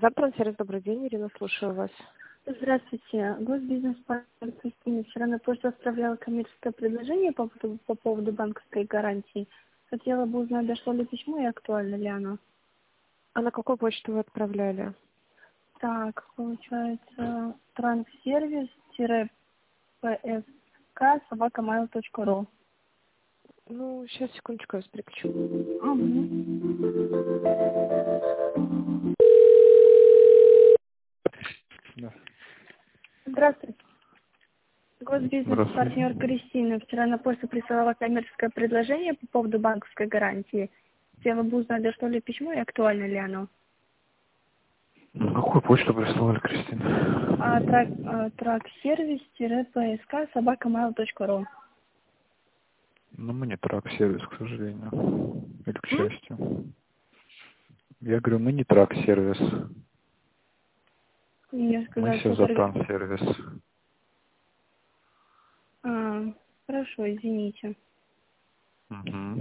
Транссервис, добрый день, Ирина, слушаю вас. Здравствуйте. Госбизнес-партнер Кристина. Вчера на почту отправляла коммерческое предложение по поводу банковской гарантии. Хотела бы узнать, дошло ли письмо и актуально ли оно. А на какую почту вы отправляли? Так, получается, транссервис-psk@mail.ru. Ну, сейчас, секундочку, я вас переключу. Да. Здравствуйте. Здравствуйте. Госбизнес-партнер Кристина. Вчера на почту присылала коммерческое предложение по поводу банковской гарантии. Хотела бы узнать, дошло ли письмо и актуально ли оно. На какую почту прислали, Кристина? Трак-сервис-psk@mail.ru. Ну, мы не трак-сервис, к сожалению. Или к счастью. Я говорю, мы не трак-сервис. Я Мы сказала, что Севзатрансервис. Хорошо, извините. Угу.